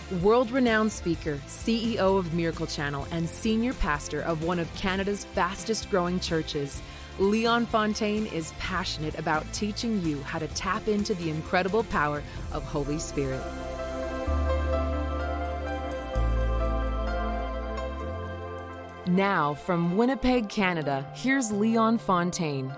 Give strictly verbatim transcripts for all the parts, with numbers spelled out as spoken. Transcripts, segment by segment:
World-renowned speaker, C E O of Miracle Channel, and senior pastor of one of Canada's fastest-growing churches, Leon Fontaine is passionate about teaching you how to tap into the incredible power of Holy Spirit. Now, from Winnipeg, Canada, here's Leon Fontaine.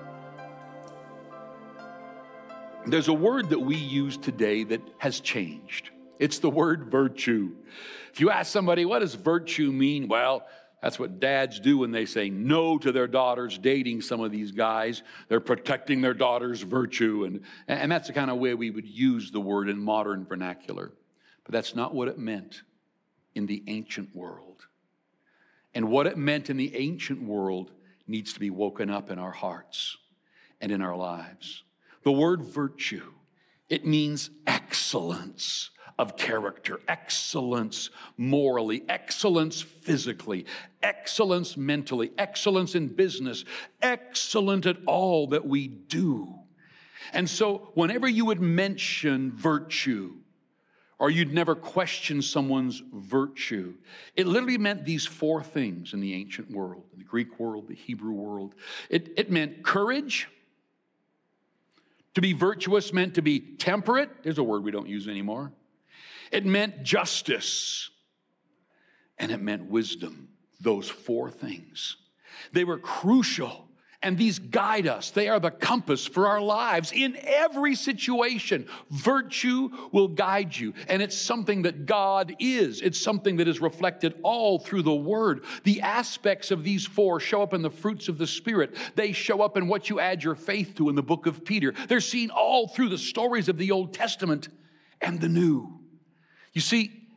There's a word that we use today that has changed. It's the word virtue. If you ask somebody, what does virtue mean? Well, that's what dads do when they say no to their daughters dating some of these guys. They're protecting their daughter's virtue. And, and that's the kind of way we would use the word in modern vernacular. But that's not what it meant in the ancient world. And what it meant in the ancient world needs to be woken up in our hearts and in our lives. The word virtue, it means excellence of character, excellence morally, excellence physically, excellence mentally, excellence in business, excellent at all that we do. And so whenever you would mention virtue, or you'd never question someone's virtue, it literally meant these four things in the ancient world, in the Greek world, the Hebrew world. It, it meant courage. To be virtuous meant to be temperate. There's a word we don't use anymore. It meant justice, and it meant wisdom. Those four things. They were crucial, and these guide us. They are the compass for our lives in every situation. Virtue will guide you, and it's something that God is. It's something that is reflected all through the Word. The aspects of these four show up in the fruits of the Spirit. They show up in what you add your faith to in the book of Peter. They're seen all through the stories of the Old Testament and the New. You see,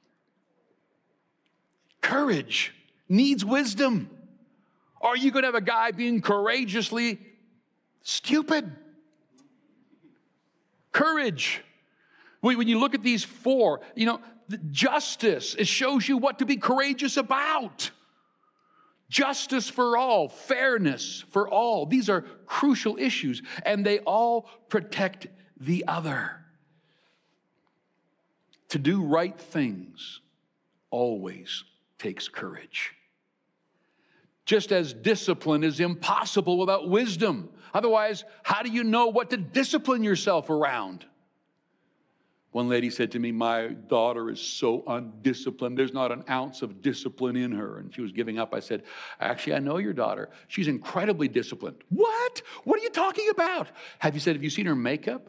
courage needs wisdom. Are you going to have a guy being courageously stupid? Courage. When you look at these four, you know, the justice, it shows you what to be courageous about. Justice for all, fairness for all. These are crucial issues, and they all protect the other. To do right things always takes courage. Just as discipline is impossible without wisdom. Otherwise, how do you know what to discipline yourself around? One lady said to me, my daughter is so undisciplined. There's not an ounce of discipline in her. And she was giving up. I said, actually, I know your daughter. She's incredibly disciplined. What? What are you talking about? Have you said, have you seen her makeup?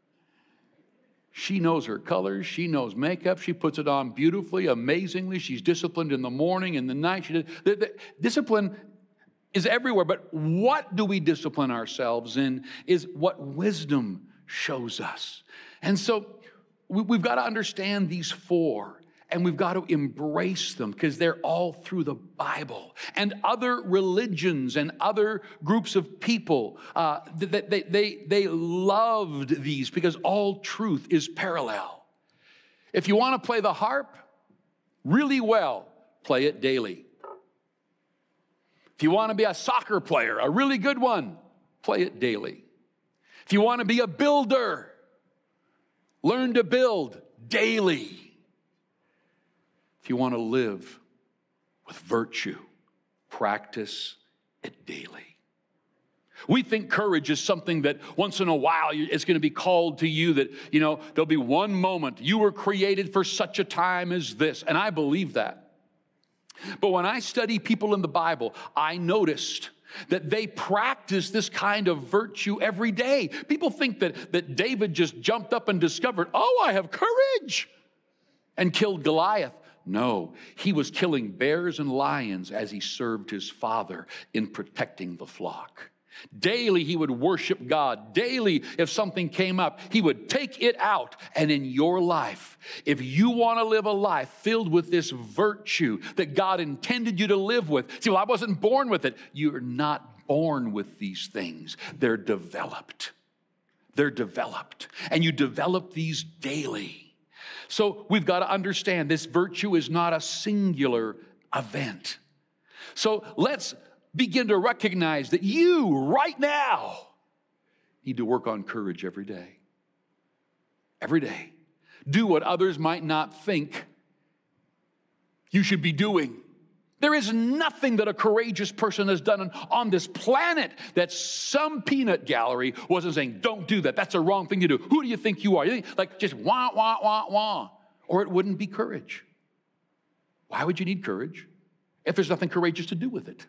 She knows her colors. She knows makeup. She puts it on beautifully, amazingly. She's disciplined in the morning, in the night. She did, the, the, discipline is everywhere. But what do we discipline ourselves in is what wisdom shows us. And so we, we've got to understand these four, and we've got to embrace them because they're all through the Bible. And other religions and other groups of people, uh, they, they, they, they loved these because all truth is parallel. If you want to play the harp really well, play it daily. If you want to be a soccer player, a really good one, play it daily. If you want to be a builder, learn to build daily. If you want to live with virtue, practice it daily. We think courage is something that once in a while it's going to be called to you that, you know, there'll be one moment you were created for such a time as this. And I believe that. But when I study people in the Bible, I noticed that they practice this kind of virtue every day. People think that, that David just jumped up and discovered, oh, I have courage, and killed Goliath. No, he was killing bears and lions as he served his father in protecting the flock. Daily, he would worship God. Daily, if something came up, he would take it out. And in your life, if you want to live a life filled with this virtue that God intended you to live with, see, well, I wasn't born with it. You're not born with these things. They're developed. They're developed. And you develop these daily. So we've got to understand this virtue is not a singular event. So let's begin to recognize that you right now need to work on courage every day. Every day. Do what others might not think you should be doing. There is nothing that a courageous person has done on this planet that some peanut gallery wasn't saying, don't do that. That's a wrong thing to do. Who do you think you are? You think, like, just wah, wah, wah, wah. Or it wouldn't be courage. Why would you need courage if there's nothing courageous to do with it?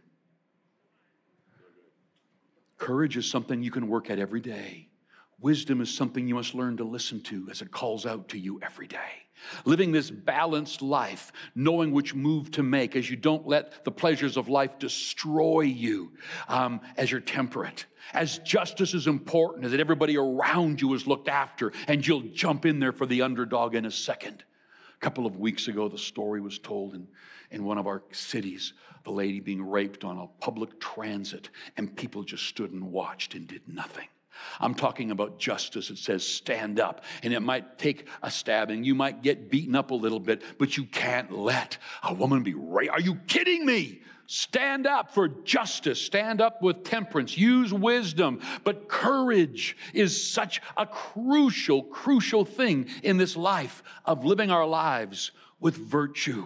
Courage is something you can work at every day. Wisdom is something you must learn to listen to as it calls out to you every day. Living this balanced life, knowing which move to make as you don't let the pleasures of life destroy you, um, as you're temperate. As justice is important, as that everybody around you is looked after, and you'll jump in there for the underdog in a second. A couple of weeks ago, the story was told in, in one of our cities, the lady being raped on a public transit, and people just stood and watched and did nothing. I'm talking about justice. It says stand up, and it might take a stabbing. You might get beaten up a little bit, but you can't let a woman be raped. Are you kidding me? Stand up for justice. Stand up with temperance. Use wisdom. But courage is such a crucial, crucial thing in this life of living our lives with virtue.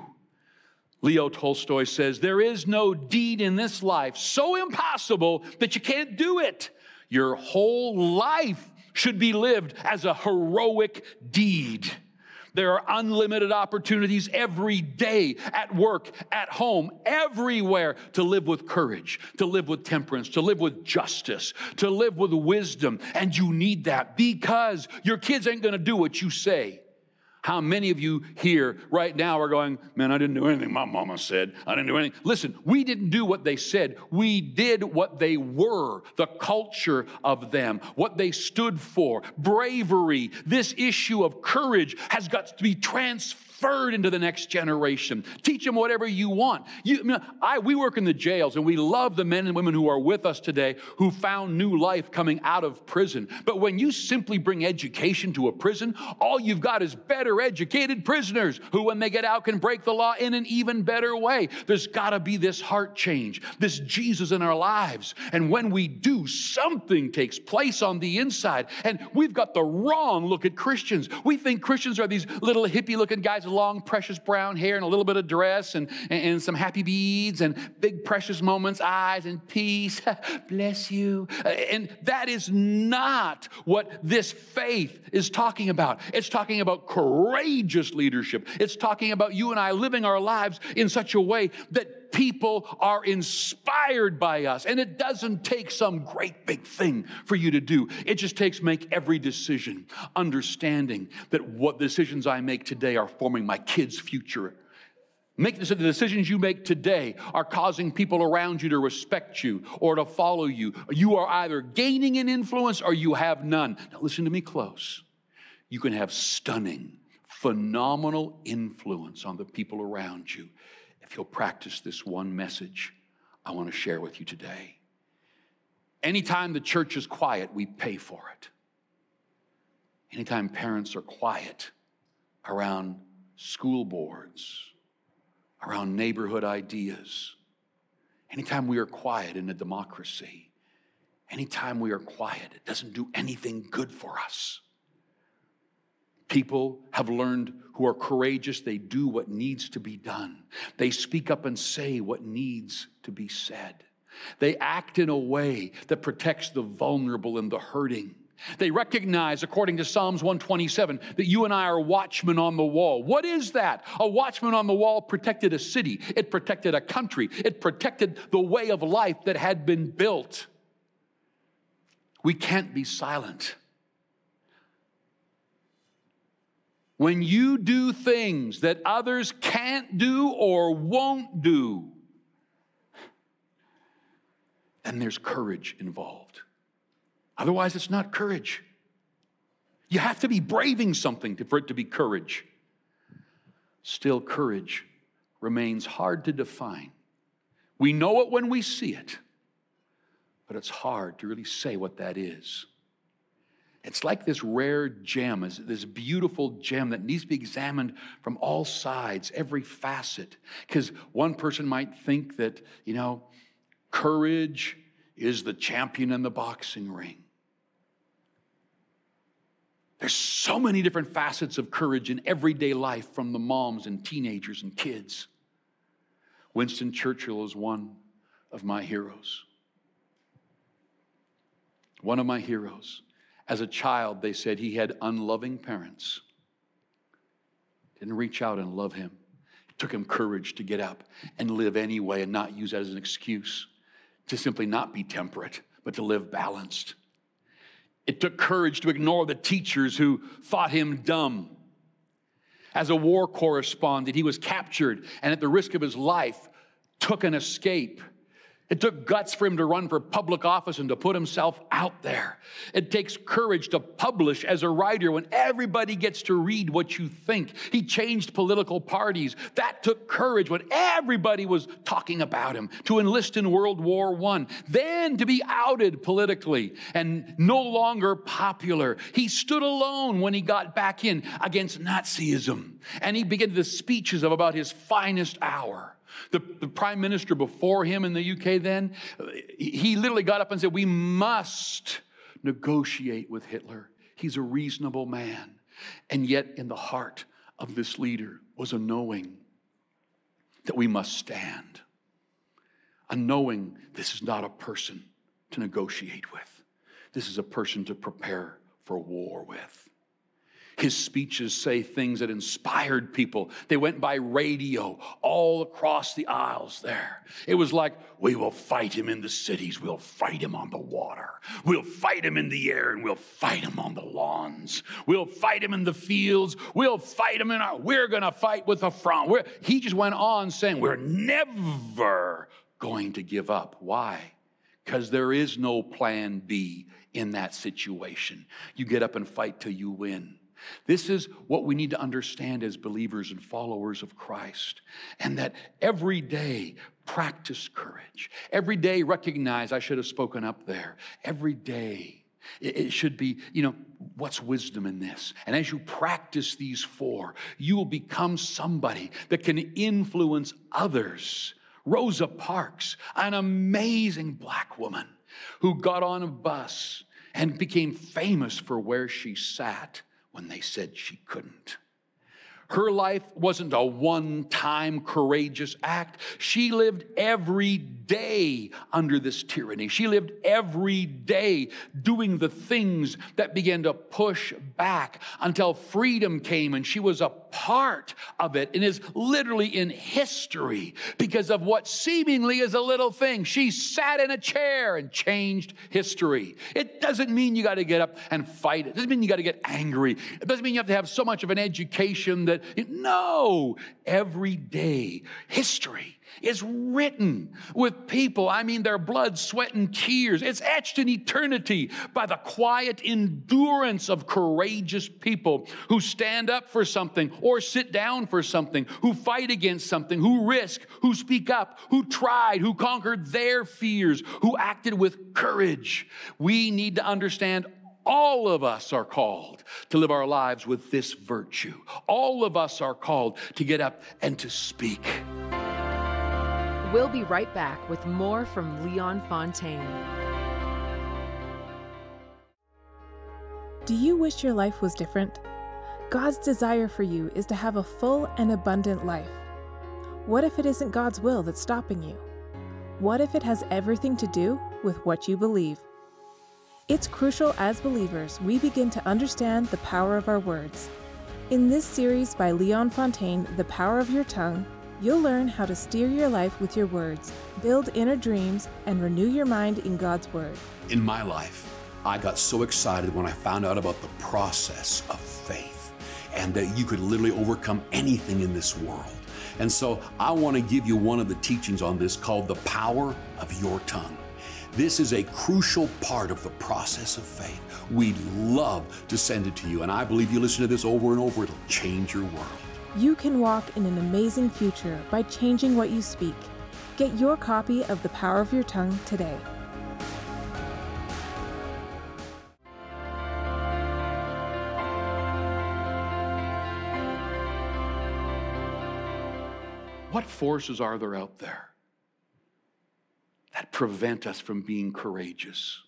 Leo Tolstoy says, there is no deed in this life so impossible that you can't do it. Your whole life should be lived as a heroic deed. There are unlimited opportunities every day, at work, at home, everywhere, to live with courage, to live with temperance, to live with justice, to live with wisdom. And you need that because your kids ain't going to do what you say. How many of you here right now are going, man, I didn't do anything my mama said. I didn't do anything. Listen, we didn't do what they said. We did what they were, the culture of them, what they stood for, bravery. This issue of courage has got to be transferred into the next generation. Teach them whatever you want. You, I, we work in the jails, and we love the men and women who are with us today who found new life coming out of prison. But when you simply bring education to a prison, all you've got is better educated prisoners who, when they get out, can break the law in an even better way. There's got to be this heart change, this Jesus in our lives. And when we do, something takes place on the inside. And we've got the wrong look at Christians. We think Christians are these little hippie-looking guys with long, precious brown hair and a little bit of dress and, and, and some happy beads and big, precious moments, eyes and peace. Bless you. And that is not what this faith is talking about. It's talking about courageous leadership. It's talking about you and I living our lives in such a way that people are inspired by us. And it doesn't take some great big thing for you to do. It just takes make every decision, understanding that what decisions I make today are forming my kids' future. Make the decisions you make today are causing people around you to respect you or to follow you. You are either gaining an influence or you have none. Now listen to me close. You can have stunning, phenomenal influence on the people around you if you'll practice this one message I want to share with you today. Anytime the church is quiet, we pay for it. Anytime parents are quiet around school boards, around neighborhood ideas, anytime we are quiet in a democracy, anytime we are quiet, it doesn't do anything good for us. People have learned who are courageous, they do what needs to be done. They speak up and say what needs to be said. They act in a way that protects the vulnerable and the hurting. They recognize, according to Psalms one twenty-seven, that you and I are watchmen on the wall. What is that? A watchman on the wall protected a city. It protected a country. It protected the way of life that had been built. We can't be silent. When you do things that others can't do or won't do, then there's courage involved. Otherwise, it's not courage. You have to be braving something to, for it to be courage. Still, courage remains hard to define. We know it when we see it, but it's hard to really say what that is. It's like this rare gem, this beautiful gem that needs to be examined from all sides, every facet. Because one person might think that, you know, courage is the champion in the boxing ring. There's so many different facets of courage in everyday life from the moms and teenagers and kids. Winston Churchill is one of my heroes. One of my heroes. As a child, they said he had unloving parents. Didn't reach out and love him. It took him courage to get up and live anyway and not use that as an excuse to simply not be temperate, but to live balanced. It took courage to ignore the teachers who thought him dumb. As a war correspondent, he was captured and at the risk of his life took an escape. It took guts for him to run for public office and to put himself out there. It takes courage to publish as a writer when everybody gets to read what you think. He changed political parties. That took courage when everybody was talking about him. To enlist in World War One. Then to be outed politically and no longer popular. He stood alone when he got back in against Nazism. And he began the speeches of about his finest hour. The, the prime minister before him in the U K then, he literally got up and said, we must negotiate with Hitler. He's a reasonable man. And yet in the heart of this leader was a knowing that we must stand. A knowing this is not a person to negotiate with. This is a person to prepare for war with. His speeches say things that inspired people. They went by radio all across the aisles there. It was like, we will fight him in the cities. We'll fight him on the water. We'll fight him in the air, and we'll fight him on the lawns. We'll fight him in the fields. We'll fight him in our, we're going to fight with the front. We're, he just went on saying, we're never going to give up. Why? Because there is no plan B in that situation. You get up and fight till you win. This is what we need to understand as believers and followers of Christ. And that every day, practice courage. Every day, recognize, I should have spoken up there. Every day, it should be, you know, what's wisdom in this? And as you practice these four, you will become somebody that can influence others. Rosa Parks, an amazing black woman who got on a bus and became famous for where she sat when they said she couldn't. Her life wasn't a one-time courageous act. She lived every day under this tyranny. She lived every day doing the things that began to push back until freedom came, and she was a part of it and is literally in history because of what seemingly is a little thing. She sat in a chair and changed history. It doesn't mean you got to get up and fight. It doesn't mean you got to get angry. It doesn't mean you have to have so much of an education that no, every day history is written with people. I mean, their blood, sweat, and tears. It's etched in eternity by the quiet endurance of courageous people who stand up for something or sit down for something, who fight against something, who risk, who speak up, who tried, who conquered their fears, who acted with courage. We need to understand all of us are called to live our lives with this virtue. All of us are called to get up and to speak. We'll be right back with more from Leon Fontaine. Do you wish your life was different? God's desire for you is to have a full and abundant life. What if it isn't God's will that's stopping you? What if it has everything to do with what you believe? It's crucial as believers we begin to understand the power of our words. In this series by Leon Fontaine, The Power of Your Tongue, you'll learn how to steer your life with your words, build inner dreams, and renew your mind in God's Word. In my life, I got so excited when I found out about the process of faith and that you could literally overcome anything in this world. And so I want to give you one of the teachings on this called The Power of Your Tongue. This is a crucial part of the process of faith. We'd love to send it to you, and I believe you listen to this over and over, it'll change your world. You can walk in an amazing future by changing what you speak. Get your copy of The Power of Your Tongue today. What forces are there out there that prevent us from being courageous?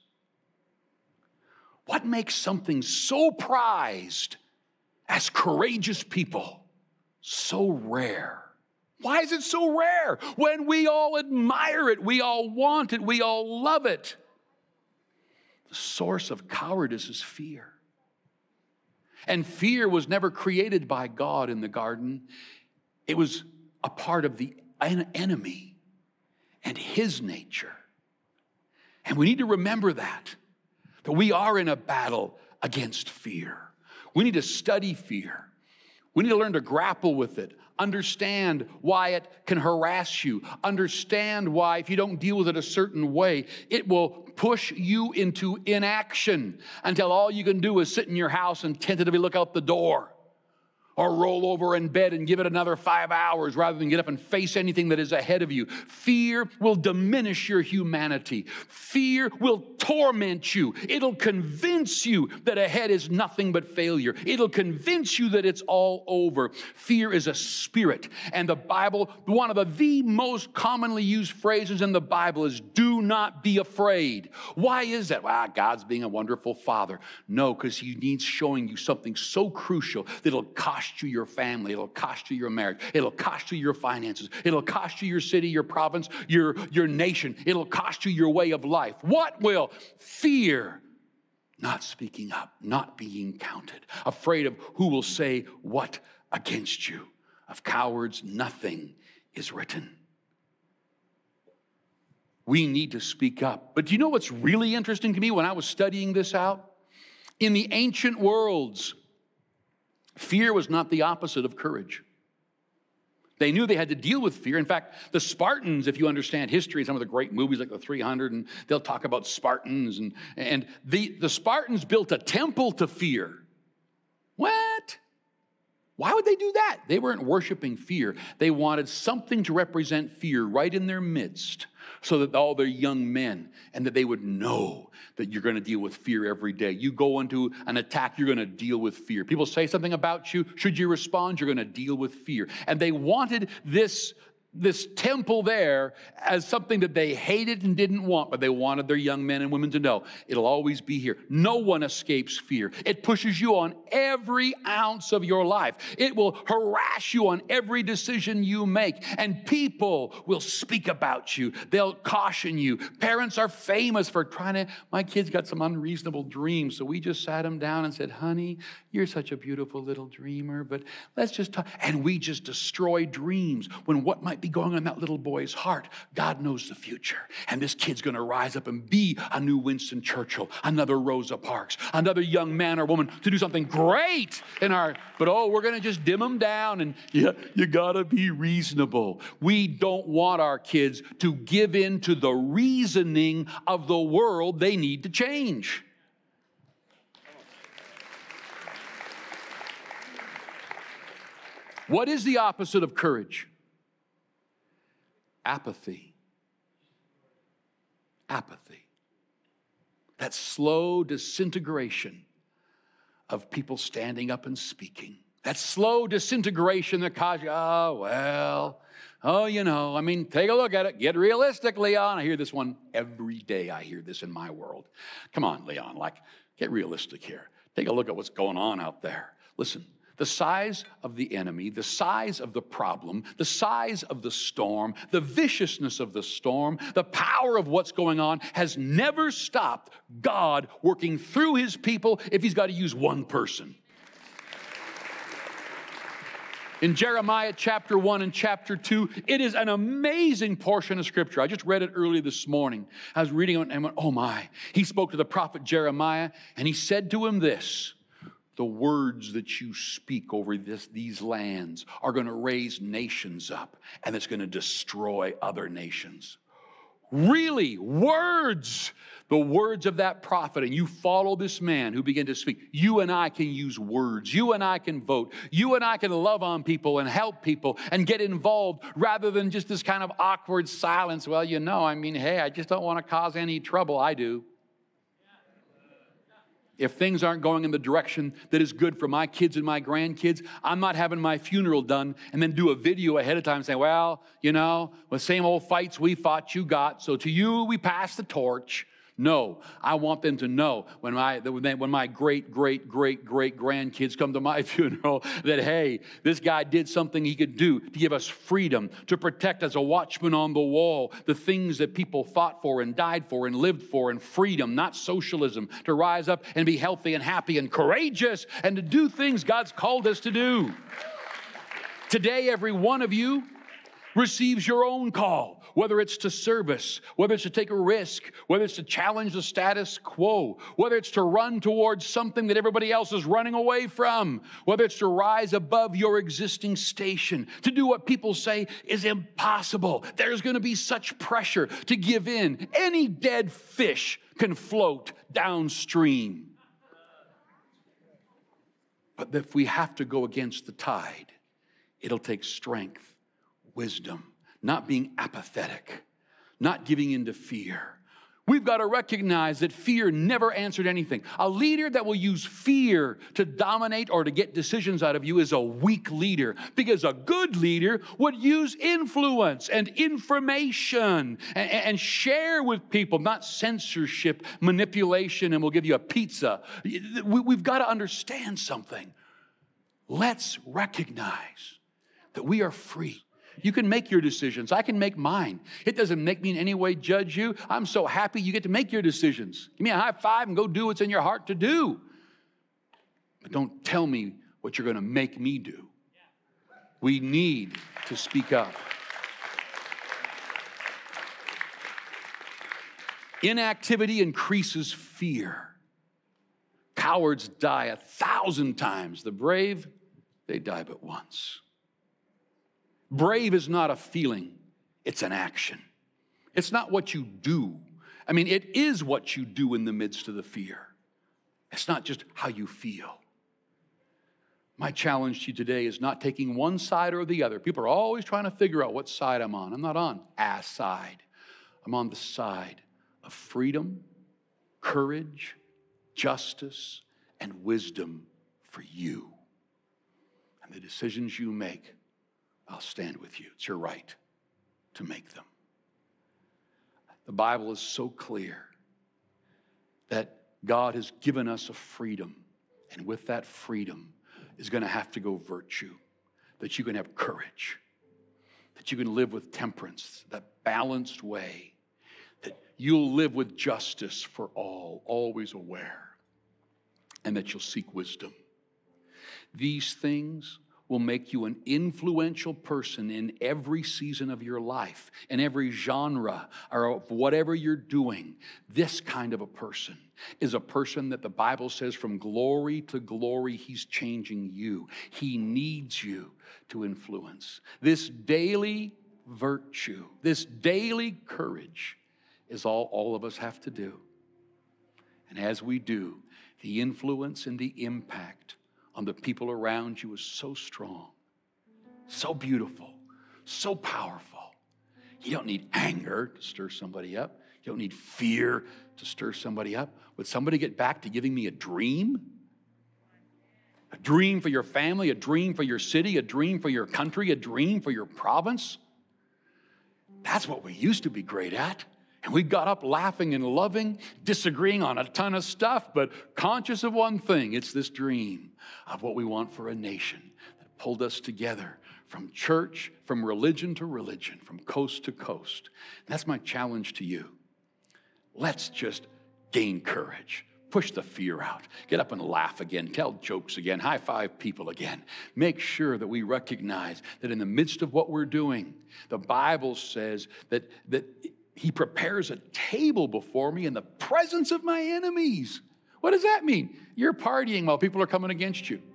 What makes something so prized as courageous people so rare Why is it so rare? When we all admire it, we all want it, we all love it. The source of cowardice is fear. And fear was never created by God in the garden. It was a part of the enemy and his nature. And we need to remember that, that we are in a battle against fear. We need to study fear. We need to learn to grapple with it, understand why it can harass you, understand why if you don't deal with it a certain way, it will push you into inaction until all you can do is sit in your house and tentatively look out the door, or roll over in bed and give it another five hours rather than get up and face anything that is ahead of you. Fear will diminish your humanity. Fear will torment you. It'll convince you that ahead is nothing but failure. It'll convince you that it's all over. Fear is a spirit. And the Bible, one of the, the most commonly used phrases in the Bible is, do not be afraid. Why is that? Well, God's being a wonderful father. No, because he needs showing you something so crucial that it'll cost you your family. It'll cost you your marriage. It'll cost you your finances. It'll cost you your city, your province, your, your nation. It'll cost you your way of life. What will? Fear. Not speaking up, not being counted, afraid of who will say what against you. Of cowards, nothing is written. We need to speak up. But do you know what's really interesting to me when I was studying this out? In the ancient worlds, fear was not the opposite of courage. They knew they had to deal with fear. In fact, the Spartans, if you understand history, some of the great movies like the three hundred, and they'll talk about Spartans, and, and the, the Spartans built a temple to fear. What? Why would they do that? They weren't worshiping fear. They wanted something to represent fear right in their midst, so that all their young men, and that they would know that you're going to deal with fear every day. You go into an attack, you're going to deal with fear. People say something about you. Should you respond, you're going to deal with fear. And they wanted this, this temple there as something that they hated and didn't want, but they wanted their young men and women to know it'll always be here. No one escapes fear. It pushes you on every ounce of your life. It will harass you on every decision you make, and people will speak about you. They'll caution you. Parents are famous for trying to, my kids got some unreasonable dreams, so we just sat them down and said, honey, you're such a beautiful little dreamer, but let's just talk. And we just destroy dreams when what might be going on in that little boy's heart, God knows the future. And this kid's going to rise up and be a new Winston Churchill, another Rosa Parks, another young man or woman to do something great in our, but oh, we're going to just dim them down, and yeah, you got to be reasonable. We don't want our kids to give in to the reasoning of the world they need to change. What is the opposite of courage? Apathy. Apathy. That slow disintegration of people standing up and speaking. That slow disintegration that causes you, oh, well, oh, you know, I mean, take a look at it. Get realistic, Leon. I hear this one every day. I hear this in my world. Come on, Leon, like, get realistic here. Take a look at what's going on out there. Listen. The size of the enemy, the size of the problem, the size of the storm, the viciousness of the storm, the power of what's going on has never stopped God working through his people if he's got to use one person. In Jeremiah chapter one and chapter two, it is an amazing portion of Scripture. I just read it early this morning. I was reading it and went, oh my. He spoke to the prophet Jeremiah, and he said to him this, the words that you speak over this, these lands are going to raise nations up, and it's going to destroy other nations. Really, words, the words of that prophet, and you follow this man who began to speak. You and I can use words. You and I can vote. You and I can love on people and help people and get involved rather than just this kind of awkward silence. Well, you know, I mean, hey, I just don't want to cause any trouble. I do. If things aren't going in the direction that is good for my kids and my grandkids, I'm not having my funeral done and then do a video ahead of time saying, well, you know, the same old fights we fought, you got. So to you, we pass the torch. No, I want them to know when my, when my great, great, great, great grandkids come to my funeral that, hey, this guy did something he could do to give us freedom, to protect as a watchman on the wall the things that people fought for and died for and lived for, and freedom, not socialism, to rise up and be healthy and happy and courageous and to do things God's called us to do. Today, every one of you receives your own call, whether it's to service, whether it's to take a risk, whether it's to challenge the status quo, whether it's to run towards something that everybody else is running away from, whether it's to rise above your existing station, to do what people say is impossible. There's going to be such pressure to give in. Any dead fish can float downstream. But if we have to go against the tide, it'll take strength, wisdom, not being apathetic, not giving in to fear. We've got to recognize that fear never answered anything. A leader that will use fear to dominate or to get decisions out of you is a weak leader, because a good leader would use influence and information and, and share with people, not censorship, manipulation, and we'll give you a pizza. We've got to understand something. Let's recognize that we are free. You can make your decisions. I can make mine. It doesn't make me in any way judge you. I'm so happy you get to make your decisions. Give me a high five and go do what's in your heart to do. But don't tell me what you're going to make me do. We need to speak up. Inactivity increases fear. Cowards die a thousand times. The brave, they die but once. Brave is not a feeling, it's an action. It's not what you do. I mean, it is what you do in the midst of the fear. It's not just how you feel. My challenge to you today is not taking one side or the other. People are always trying to figure out what side I'm on. I'm not on a side. I'm on the side of freedom, courage, justice, and wisdom for you. And the decisions you make, I'll stand with you. It's your right to make them. The Bible is so clear that God has given us a freedom, and with that freedom is going to have to go virtue, that you can have courage, that you can live with temperance, that balanced way, that you'll live with justice for all, always aware, and that you'll seek wisdom. These things will make you an influential person in every season of your life, in every genre, or of whatever you're doing. This kind of a person is a person that the Bible says from glory to glory, he's changing you. He needs you to influence. This daily virtue, this daily courage is all all of us have to do. And as we do, the influence and the impact on the people around you is so strong, so beautiful, so powerful. You don't need anger to stir somebody up. You don't need fear to stir somebody up. Would somebody get back to giving me a dream? A dream for your family, a dream for your city, a dream for your country, a dream for your province? That's what we used to be great at. And we got up laughing and loving, disagreeing on a ton of stuff, but conscious of one thing. It's this dream of what we want for a nation that pulled us together from church, from religion to religion, from coast to coast. And that's my challenge to you. Let's just gain courage. Push the fear out. Get up and laugh again. Tell jokes again. High five people again. Make sure that we recognize that in the midst of what we're doing, the Bible says that that He prepares a table before me in the presence of my enemies. What does that mean? You're partying while people are coming against you.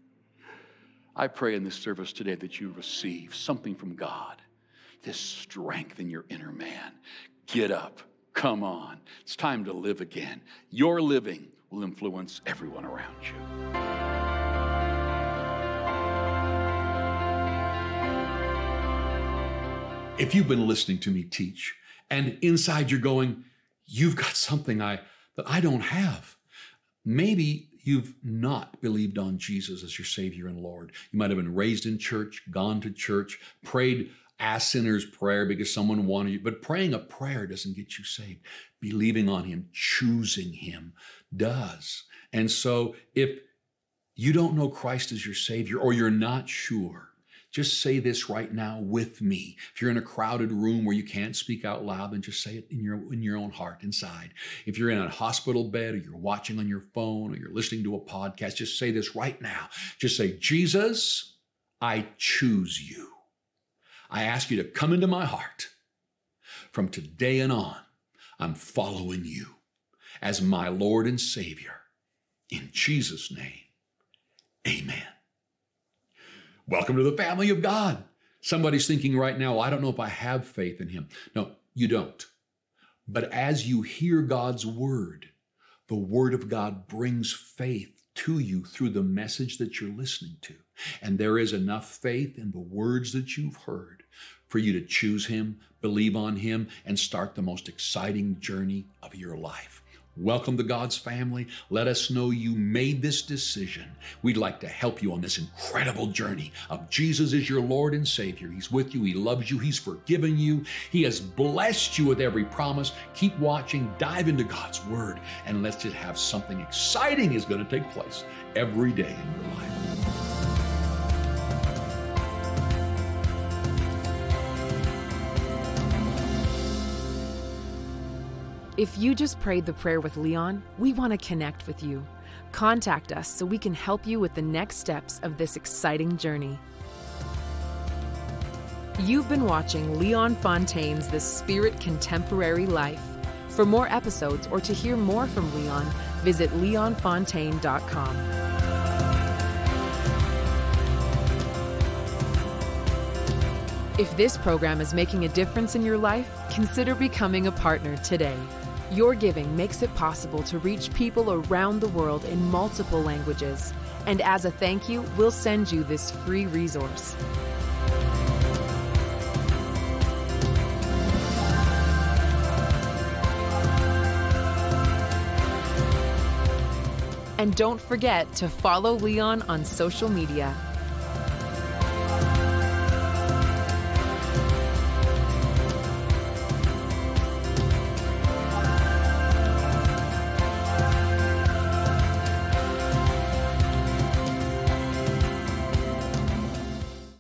I pray in this service today that you receive something from God, this strength in your inner man. Get up. Come on. It's time to live again. Your living will influence everyone around you. If you've been listening to me teach, and inside you're going, you've got something I that I don't have. Maybe you've not believed on Jesus as your Savior and Lord. You might have been raised in church, gone to church, prayed a sinner's prayer because someone wanted you. But praying a prayer doesn't get you saved. Believing on him, choosing him does. And so if you don't know Christ as your Savior, or you're not sure, just say this right now with me. If you're in a crowded room where you can't speak out loud, then just say it in your, in your own heart inside. If you're in a hospital bed, or you're watching on your phone, or you're listening to a podcast, just say this right now. Just say, Jesus, I choose you. I ask you to come into my heart. From today and on, I'm following you as my Lord and Savior. In Jesus' name, amen. Welcome to the family of God. Somebody's thinking right now, I don't know if I have faith in him. No, you don't. But as you hear God's word, the word of God brings faith to you through the message that you're listening to. And there is enough faith in the words that you've heard for you to choose him, believe on him, and start the most exciting journey of your life. Welcome to God's family. Let us know you made this decision. We'd like to help you on this incredible journey of Jesus is your Lord and Savior. He's with you. He loves you. He's forgiven you. He has blessed you with every promise. Keep watching. Dive into God's word, and let's just have something exciting is going to take place every day in your life. If you just prayed the prayer with Leon, we want to connect with you. Contact us so we can help you with the next steps of this exciting journey. You've been watching Leon Fontaine's The Spirit Contemporary Life. For more episodes or to hear more from Leon, visit leon fontaine dot com. If this program is making a difference in your life, consider becoming a partner today. Your giving makes it possible to reach people around the world in multiple languages. And as a thank you, we'll send you this free resource. And don't forget to follow Leon on social media